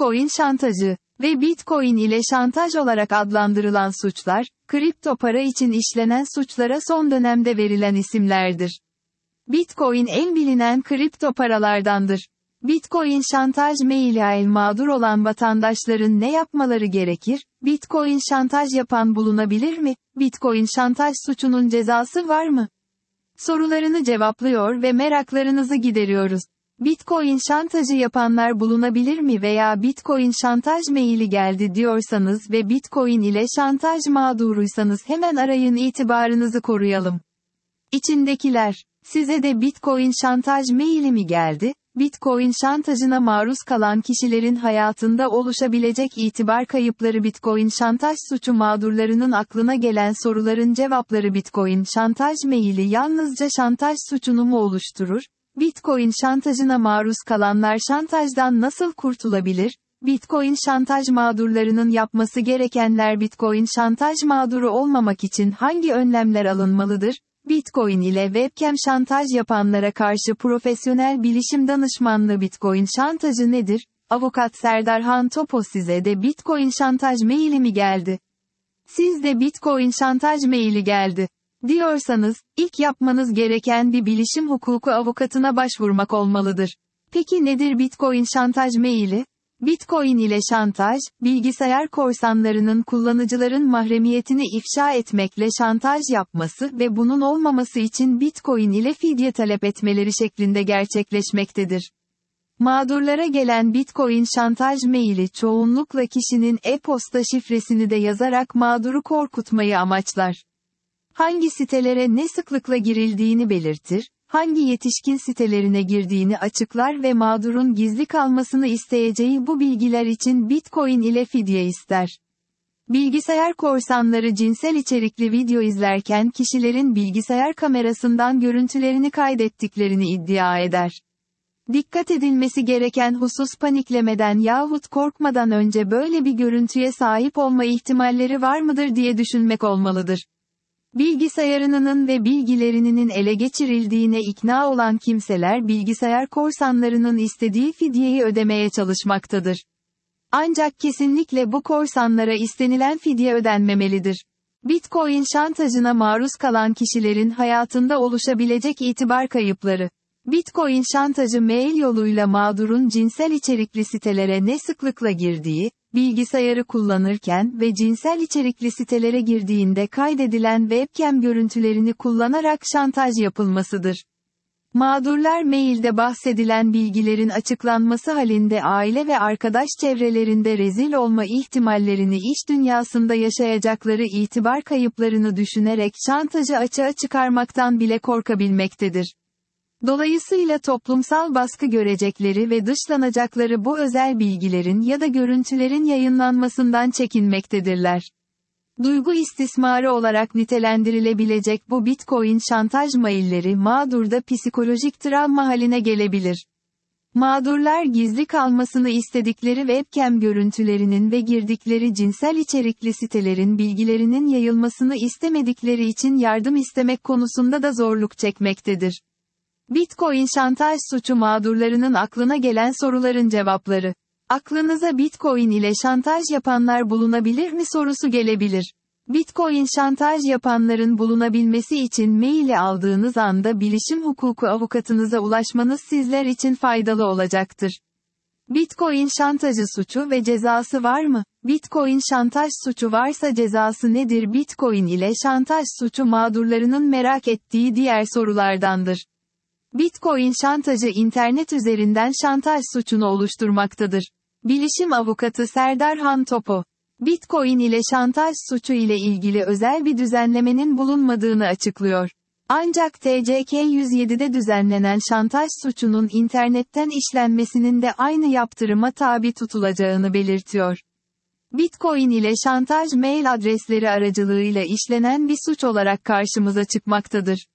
Bitcoin şantajı ve Bitcoin ile şantaj olarak adlandırılan suçlar, kripto para için işlenen suçlara son dönemde verilen isimlerdir. Bitcoin en bilinen kripto paralardandır. Bitcoin şantaj maili mağdur olan vatandaşların ne yapmaları gerekir? Bitcoin şantaj yapan bulunabilir mi? Bitcoin şantaj suçunun cezası var mı? Sorularını cevaplıyor ve meraklarınızı gideriyoruz. Bitcoin şantajı yapanlar bulunabilir mi veya Bitcoin şantaj maili geldi diyorsanız ve Bitcoin ile şantaj mağduruysanız hemen arayın, itibarınızı koruyalım. İçindekiler, size de Bitcoin şantaj maili mi geldi? Bitcoin şantajına maruz kalan kişilerin hayatında oluşabilecek itibar kayıpları. Bitcoin şantaj suçu mağdurlarının aklına gelen soruların cevapları. Bitcoin şantaj maili yalnızca şantaj suçunu mu oluşturur? Bitcoin şantajına maruz kalanlar şantajdan nasıl kurtulabilir? Bitcoin şantaj mağdurlarının yapması gerekenler. Bitcoin şantaj mağduru olmamak için hangi önlemler alınmalıdır? Bitcoin ile webcam şantaj yapanlara karşı profesyonel bilişim danışmanlığı. Bitcoin şantajı nedir? Avukat Serdar Han Topo. Size de Bitcoin şantaj maili mi geldi? Siz de Bitcoin şantaj maili geldi diyorsanız, ilk yapmanız gereken bir bilişim hukuku avukatına başvurmak olmalıdır. Peki nedir Bitcoin şantaj maili? Bitcoin ile şantaj, bilgisayar korsanlarının kullanıcıların mahremiyetini ifşa etmekle şantaj yapması ve bunun olmaması için Bitcoin ile fidye talep etmeleri şeklinde gerçekleşmektedir. Mağdurlara gelen Bitcoin şantaj maili çoğunlukla kişinin e-posta şifresini de yazarak mağduru korkutmayı amaçlar. Hangi sitelere ne sıklıkla girildiğini belirtir, hangi yetişkin sitelerine girdiğini açıklar ve mağdurun gizli kalmasını isteyeceği bu bilgiler için Bitcoin ile fidye ister. Bilgisayar korsanları cinsel içerikli video izlerken kişilerin bilgisayar kamerasından görüntülerini kaydettiklerini iddia eder. Dikkat edilmesi gereken husus, paniklemeden yahut korkmadan önce böyle bir görüntüye sahip olma ihtimalleri var mıdır diye düşünmek olmalıdır. Bilgisayarının ve bilgilerinin ele geçirildiğine ikna olan kimseler bilgisayar korsanlarının istediği fidyeyi ödemeye çalışmaktadır. Ancak kesinlikle bu korsanlara istenilen fidye ödenmemelidir. Bitcoin şantajına maruz kalan kişilerin hayatında oluşabilecek itibar kayıpları. Bitcoin şantajı mail yoluyla mağdurun cinsel içerikli sitelere ne sıklıkla girdiği, bilgisayarı kullanırken ve cinsel içerikli sitelere girdiğinde kaydedilen webcam görüntülerini kullanarak şantaj yapılmasıdır. Mağdurlar mailde bahsedilen bilgilerin açıklanması halinde aile ve arkadaş çevrelerinde rezil olma ihtimallerini, iş dünyasında yaşayacakları itibar kayıplarını düşünerek şantajı açığa çıkarmaktan bile korkabilmektedir. Dolayısıyla toplumsal baskı görecekleri ve dışlanacakları bu özel bilgilerin ya da görüntülerin yayınlanmasından çekinmektedirler. Duygu istismarı olarak nitelendirilebilecek bu Bitcoin şantaj mailleri mağdurda psikolojik travma haline gelebilir. Mağdurlar gizli kalmasını istedikleri webcam görüntülerinin ve girdikleri cinsel içerikli sitelerin bilgilerinin yayılmasını istemedikleri için yardım istemek konusunda da zorluk çekmektedir. Bitcoin şantaj suçu mağdurlarının aklına gelen soruların cevapları. Aklınıza Bitcoin ile şantaj yapanlar bulunabilir mi sorusu gelebilir. Bitcoin şantaj yapanların bulunabilmesi için maili aldığınız anda bilişim hukuku avukatınıza ulaşmanız sizler için faydalı olacaktır. Bitcoin şantajı suçu ve cezası var mı? Bitcoin şantaj suçu varsa cezası nedir? Bitcoin ile şantaj suçu mağdurlarının merak ettiği diğer sorulardandır. Bitcoin şantajı internet üzerinden şantaj suçunu oluşturmaktadır. Bilişim avukatı Serdar Han Topo, Bitcoin ile şantaj suçu ile ilgili özel bir düzenlemenin bulunmadığını açıklıyor. Ancak TCK 107'de düzenlenen şantaj suçunun internetten işlenmesinin de aynı yaptırıma tabi tutulacağını belirtiyor. Bitcoin ile şantaj mail adresleri aracılığıyla işlenen bir suç olarak karşımıza çıkmaktadır.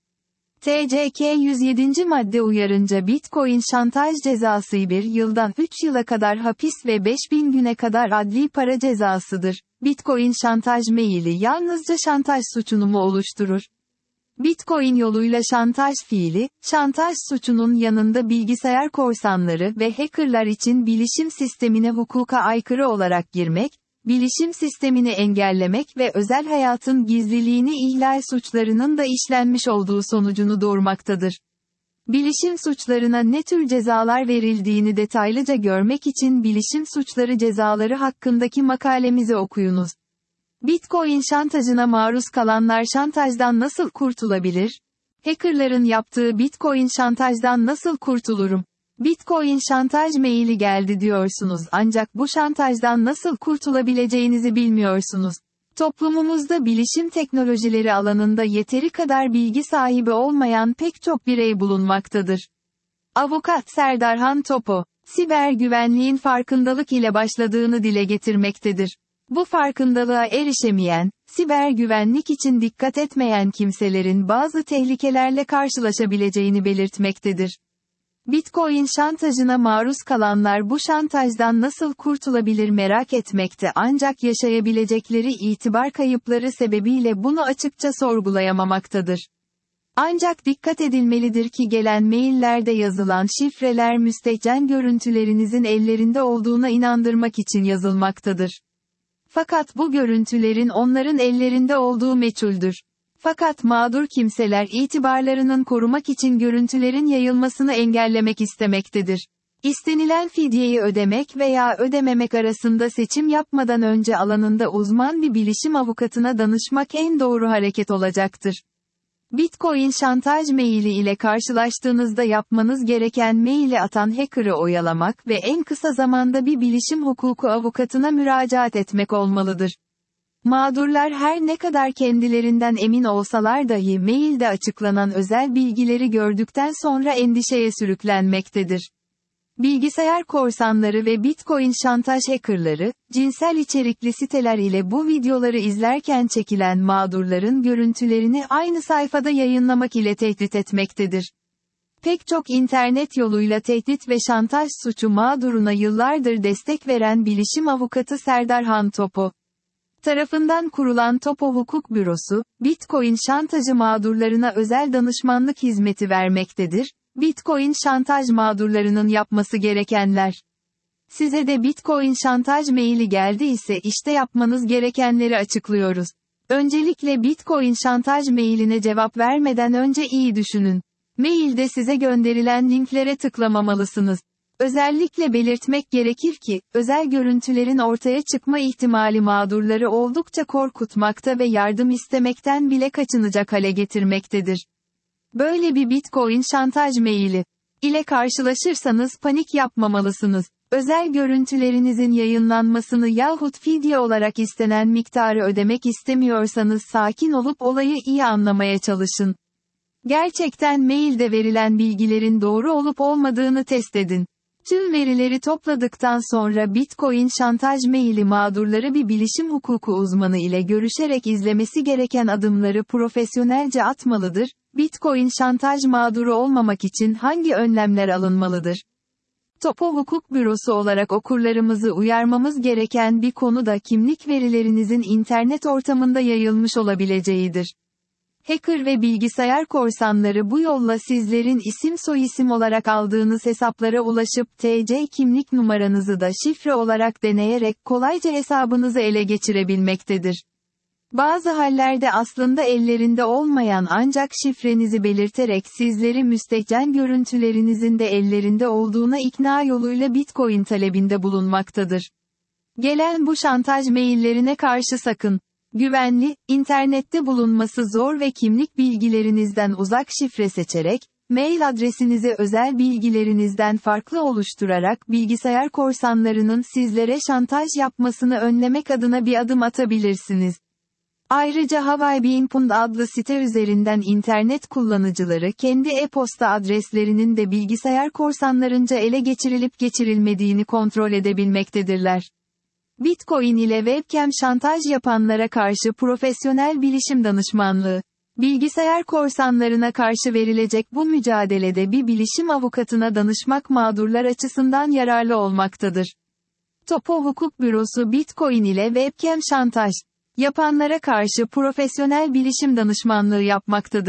TCK 107. madde uyarınca Bitcoin şantaj cezası 1 yıldan 3 yıla kadar hapis ve 5.000 güne kadar adli para cezasıdır. Bitcoin şantaj maili yalnızca şantaj suçunu mu oluşturur? Bitcoin yoluyla şantaj fiili, şantaj suçunun yanında bilgisayar korsanları ve hackerlar için bilişim sistemine hukuka aykırı olarak girmek, bilişim sistemini engellemek ve özel hayatın gizliliğini ihlal suçlarının da işlenmiş olduğu sonucunu doğurmaktadır. Bilişim suçlarına ne tür cezalar verildiğini detaylıca görmek için bilişim suçları cezaları hakkındaki makalemizi okuyunuz. Bitcoin şantajına maruz kalanlar şantajdan nasıl kurtulabilir? Hackerların yaptığı Bitcoin şantajdan nasıl kurtulurum? Bitcoin şantaj maili geldi diyorsunuz ancak bu şantajdan nasıl kurtulabileceğinizi bilmiyorsunuz. Toplumumuzda bilişim teknolojileri alanında yeteri kadar bilgi sahibi olmayan pek çok birey bulunmaktadır. Avukat Serdar Topo, siber güvenliğin farkındalık ile başladığını dile getirmektedir. Bu farkındalığa erişemeyen, siber güvenlik için dikkat etmeyen kimselerin bazı tehlikelerle karşılaşabileceğini belirtmektedir. Bitcoin şantajına maruz kalanlar bu şantajdan nasıl kurtulabilir merak etmekte ancak yaşayabilecekleri itibar kayıpları sebebiyle bunu açıkça sorgulayamamaktadır. Ancak dikkat edilmelidir ki gelen maillerde yazılan şifreler müstehcen görüntülerinizin ellerinde olduğuna inandırmak için yazılmaktadır. Fakat bu görüntülerin onların ellerinde olduğu meçhuldür. Fakat mağdur kimseler itibarlarının korumak için görüntülerin yayılmasını engellemek istemektedir. İstenilen fidyeyi ödemek veya ödememek arasında seçim yapmadan önce alanında uzman bir bilişim avukatına danışmak en doğru hareket olacaktır. Bitcoin şantaj maili ile karşılaştığınızda yapmanız gereken maili atan hacker'ı oyalamak ve en kısa zamanda bir bilişim hukuku avukatına müracaat etmek olmalıdır. Mağdurlar her ne kadar kendilerinden emin olsalar dahi mailde açıklanan özel bilgileri gördükten sonra endişeye sürüklenmektedir. Bilgisayar korsanları ve Bitcoin şantaj hackerları, cinsel içerikli siteler ile bu videoları izlerken çekilen mağdurların görüntülerini aynı sayfada yayınlamak ile tehdit etmektedir. Pek çok internet yoluyla tehdit ve şantaj suçu mağduruna yıllardır destek veren bilişim avukatı Serdar Topo tarafından kurulan Topo Hukuk Bürosu, Bitcoin şantajı mağdurlarına özel danışmanlık hizmeti vermektedir. Bitcoin şantaj mağdurlarının yapması gerekenler. Size de Bitcoin şantaj maili geldi ise işte yapmanız gerekenleri açıklıyoruz. Öncelikle Bitcoin şantaj mailine cevap vermeden önce iyi düşünün. Mailde size gönderilen linklere tıklamamalısınız. Özellikle belirtmek gerekir ki, özel görüntülerin ortaya çıkma ihtimali mağdurları oldukça korkutmakta ve yardım istemekten bile kaçınacak hale getirmektedir. Böyle bir Bitcoin şantaj maili ile karşılaşırsanız panik yapmamalısınız. Özel görüntülerinizin yayınlanmasını yahut fidye olarak istenen miktarı ödemek istemiyorsanız sakin olup olayı iyi anlamaya çalışın. Gerçekten mailde verilen bilgilerin doğru olup olmadığını test edin. Tüm verileri topladıktan sonra Bitcoin şantaj maili mağdurları bir bilişim hukuku uzmanı ile görüşerek izlemesi gereken adımları profesyonelce atmalıdır. Bitcoin şantaj mağduru olmamak için hangi önlemler alınmalıdır? Topo Hukuk Bürosu olarak okurlarımızı uyarmamız gereken bir konu da kimlik verilerinizin internet ortamında yayılmış olabileceğidir. Hacker ve bilgisayar korsanları bu yolla sizlerin isim soyisim olarak aldığınız hesaplara ulaşıp TC kimlik numaranızı da şifre olarak deneyerek kolayca hesabınızı ele geçirebilmektedir. Bazı hallerde aslında ellerinde olmayan ancak şifrenizi belirterek sizleri müstehcen görüntülerinizin de ellerinde olduğuna ikna yoluyla Bitcoin talebinde bulunmaktadır. Gelen bu şantaj maillerine karşı sakın. Güvenli, internette bulunması zor ve kimlik bilgilerinizden uzak şifre seçerek, mail adresinizi özel bilgilerinizden farklı oluşturarak bilgisayar korsanlarının sizlere şantaj yapmasını önlemek adına bir adım atabilirsiniz. Ayrıca Hawaii.Bean adlı site üzerinden internet kullanıcıları kendi e-posta adreslerinin de bilgisayar korsanlarınca ele geçirilip geçirilmediğini kontrol edebilmektedirler. Bitcoin ile webcam şantaj yapanlara karşı profesyonel bilişim danışmanlığı. Bilgisayar korsanlarına karşı verilecek bu mücadelede bir bilişim avukatına danışmak mağdurlar açısından yararlı olmaktadır. Topo Hukuk Bürosu Bitcoin ile webcam şantaj yapanlara karşı profesyonel bilişim danışmanlığı yapmaktadır.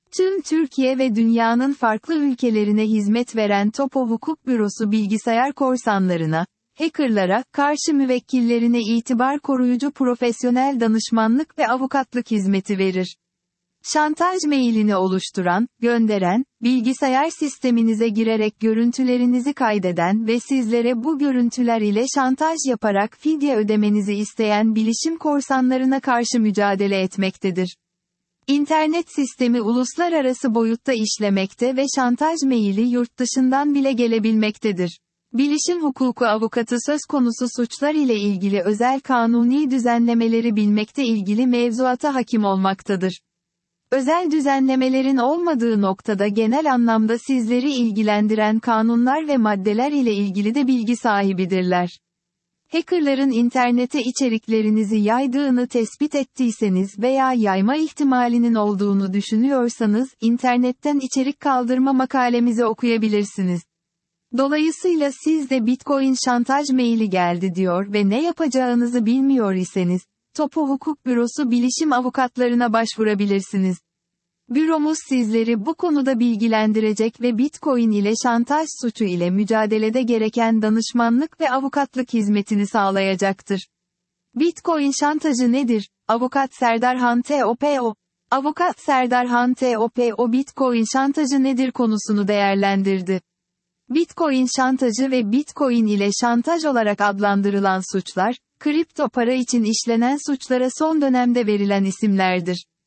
Tüm Türkiye ve dünyanın farklı ülkelerine hizmet veren Topo Hukuk Bürosu bilgisayar korsanlarına, hackerlara, karşı müvekkillerine itibar koruyucu profesyonel danışmanlık ve avukatlık hizmeti verir. Şantaj mailini oluşturan, gönderen, bilgisayar sisteminize girerek görüntülerinizi kaydeden ve sizlere bu görüntüler ile şantaj yaparak fidye ödemenizi isteyen bilişim korsanlarına karşı mücadele etmektedir. İnternet sistemi uluslararası boyutta işlemekte ve şantaj maili yurt dışından bile gelebilmektedir. Bilişim hukuku avukatı söz konusu suçlar ile ilgili özel kanuni düzenlemeleri bilmekte, ilgili mevzuata hakim olmaktadır. Özel düzenlemelerin olmadığı noktada genel anlamda sizleri ilgilendiren kanunlar ve maddeler ile ilgili de bilgi sahibidirler. Hackerların internete içeriklerinizi yaydığını tespit ettiyseniz veya yayma ihtimalinin olduğunu düşünüyorsanız, internetten içerik kaldırma makalemizi okuyabilirsiniz. Dolayısıyla siz de Bitcoin şantaj maili geldi diyor ve ne yapacağınızı bilmiyor iseniz, Topo Hukuk Bürosu bilişim avukatlarına başvurabilirsiniz. Büromuz sizleri bu konuda bilgilendirecek ve Bitcoin ile şantaj suçu ile mücadelede gereken danışmanlık ve avukatlık hizmetini sağlayacaktır. Bitcoin şantajı nedir? Avukat Serdar Han TOPO. Avukat Serdar Han TOPO Bitcoin şantajı nedir konusunu değerlendirdi. Bitcoin şantajı ve Bitcoin ile şantaj olarak adlandırılan suçlar, kripto para için işlenen suçlara son dönemde verilen isimlerdir.